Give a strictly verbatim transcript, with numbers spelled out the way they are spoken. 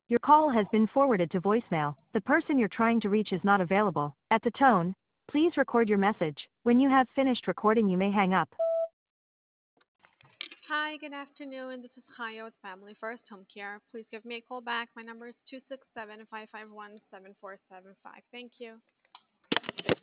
Your call has been forwarded to voicemail. The person you're trying to reach is not available. At the tone, please record your message. When you have finished recording, you may hang up. Hi, good afternoon. This is Chaya with Family First Home Care. Please give me a call back. My number is two six seven, five five one, seven four seven five. Thank you.